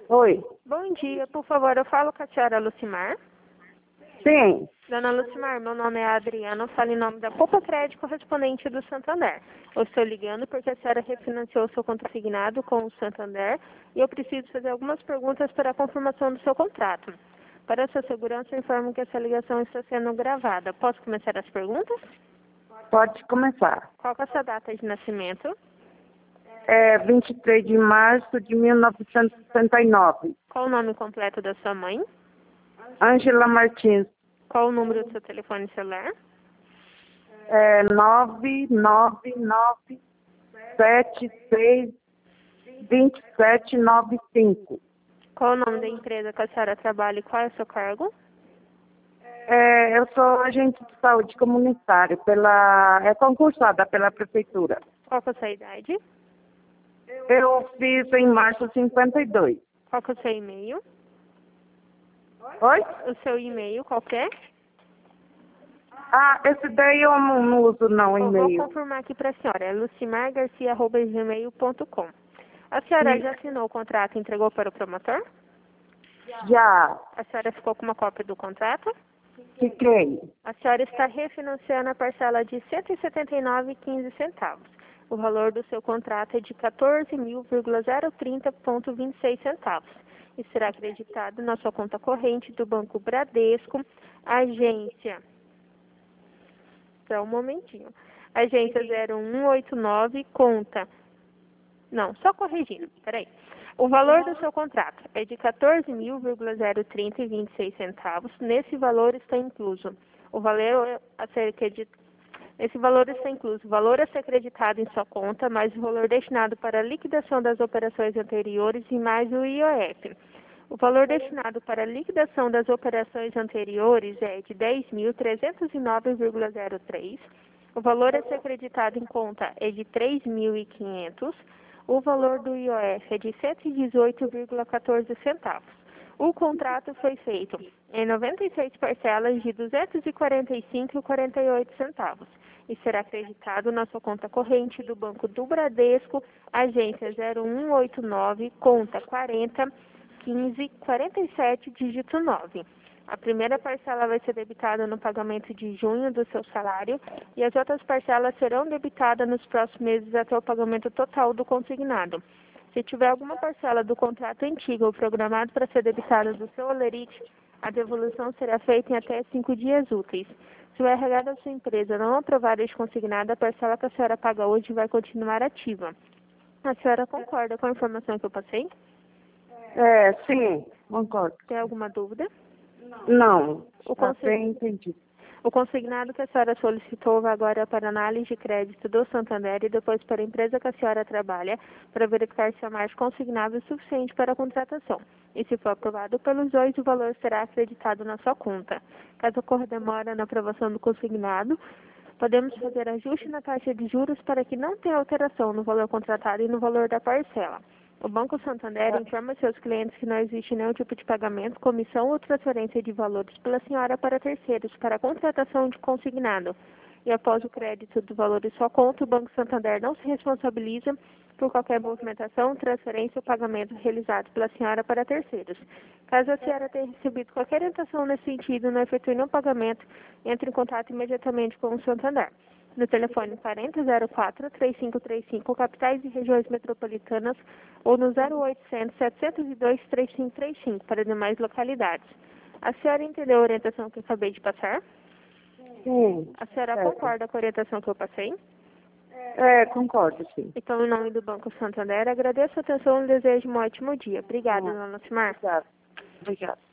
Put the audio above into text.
Oi. Bom dia, por favor, eu falo com a senhora Lucimar. Sim. Dona Lucimar, meu nome é Adriana, eu falo em nome da Copa Crédito correspondente do Santander. Eu estou ligando porque a senhora refinanciou seu consignado com o Santander e eu preciso fazer algumas perguntas para a confirmação do seu contrato. Para a sua segurança, eu informo que essa ligação está sendo gravada. Posso começar as perguntas? Pode começar. Qual que é a sua data de nascimento? É 23 de março de 1969. Qual o nome completo da sua mãe? Ângela Martins. Qual o número do seu telefone celular? É 999762795. Qual o nome da empresa que a senhora trabalha e qual é o seu cargo? Eu sou agente de saúde comunitário, concursada pela prefeitura. Qual que é a sua idade? Eu fiz em março 52. Qual que é o seu e-mail? Oi? O seu e-mail, qual que é? Esse daí eu não uso não, Eu vou e-mail. confirmar aqui para a senhora. É lucimargarcia@gmail.com. A senhora já assinou o contrato e entregou para o promotor? Já A senhora ficou com uma cópia do contrato? fiquei. A senhora está refinanciando a parcela de R$ 179,15. O valor do seu contrato é de R$ 14.030,26 e será acreditado na sua conta corrente do Banco Bradesco, agência. Só um momentinho. Agência 0189, conta. Não, só corrigindo, peraí. O valor do seu contrato é de R$ 14.030,26. Nesse valor está incluso o valor a ser Esse valor está incluso o valor a ser acreditado em sua conta, mais o valor destinado para a liquidação das operações anteriores e mais o IOF. O valor destinado para a liquidação das operações anteriores é de 10.309,03. O valor a ser acreditado em conta é de 3.500. O valor do IOF é de 118,14 centavos. O contrato foi feito em 96 parcelas de 245,48 centavos e será acreditado na sua conta corrente do Banco do Bradesco, agência 0189, conta 401547, dígito 9. A primeira parcela vai ser debitada no pagamento de junho do seu salário e as outras parcelas serão debitadas nos próximos meses até o pagamento total do consignado. Se tiver alguma parcela do contrato antigo ou programado para ser debitada do seu holerite, a devolução será feita em até 5 dias úteis. Se o RH da sua empresa não aprovar este consignado, a parcela que a senhora paga hoje vai continuar ativa. A senhora concorda com a informação que eu passei? Sim, concordo. Tem alguma dúvida? Não, O tá consi- bem entendi. O consignado que a senhora solicitou vai agora para análise de crédito do Santander e depois para a empresa que a senhora trabalha para verificar se a margem consignável é suficiente para a contratação. E se for aprovado pelos dois, o valor será acreditado na sua conta. Caso ocorra demora na aprovação do consignado, podemos fazer ajuste na taxa de juros para que não tenha alteração no valor contratado e no valor da parcela. O Banco Santander informa seus clientes que não existe nenhum tipo de pagamento, comissão ou transferência de valores pela senhora para terceiros para a contratação de consignado. E após o crédito do valor de sua conta, o Banco Santander não se responsabiliza por qualquer movimentação, transferência ou pagamento realizado pela senhora para terceiros. Caso a senhora tenha recebido qualquer orientação nesse sentido e não efetue nenhum pagamento, entre em contato imediatamente com o Santander. No telefone 4004-3535, capitais e regiões metropolitanas, ou no 0800 702 3535 para demais localidades. A senhora entendeu a orientação que eu acabei de passar? Sim. A senhora Certo. concorda com a orientação que eu passei? Concordo, sim. Então, em nome do Banco Santander, agradeço a atenção e desejo um ótimo dia. Obrigada, dona Simar. Obrigada. Obrigada.